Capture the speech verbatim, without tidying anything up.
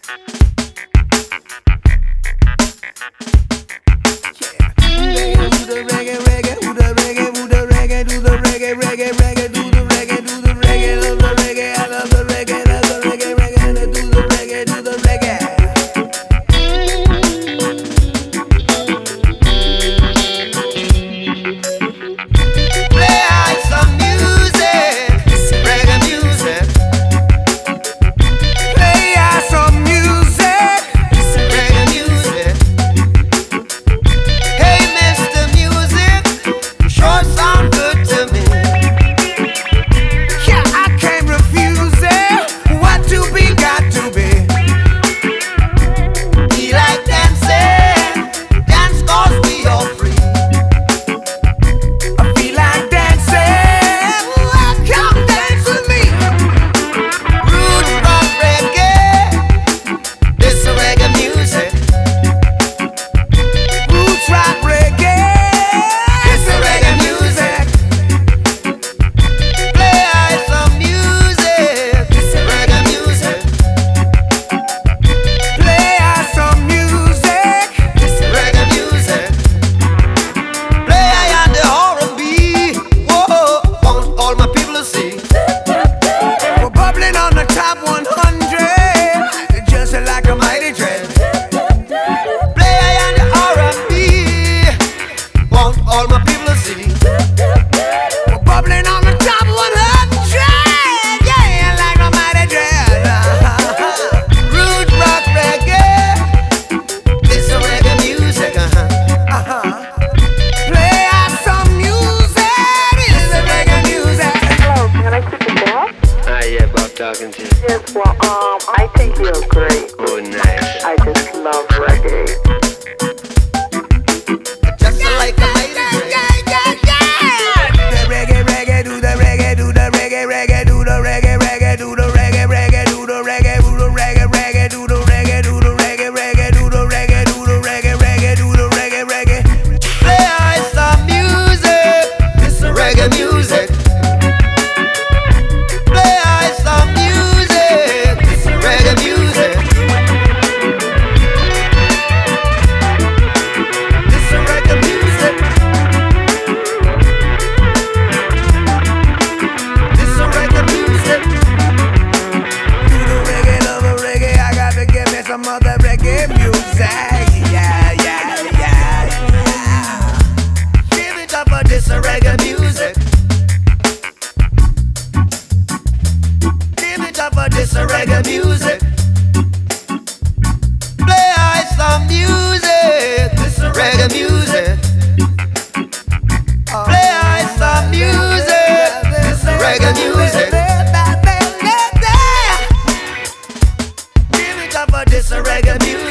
Yes, well, um, I think you're great. Oh, nice. I just love reggae. Just like a lady. Yeah, yeah, yeah. The reggae, reggae, do the reggae, do the reggae, reggae, do the reggae, reggae, do the reggae, reggae, do the reggae, do the reggae, reggae, do the reggae, do the reggae, reggae, do the reggae, do the reggae, reggae, do the reggae, reggae. Play I some music. This is reggae music. Play I some music. This is reggae music. This is reggae music. This is reggae music. Do the reggae, love the reggae. I got to give me some other reggae music. Yeah, yeah, yeah, yeah. Give it up for this reggae music. Give it up for this reggae music. Play I some music. This is reggae music. Play I some music. This is reggae music. Give it up for this reggae music.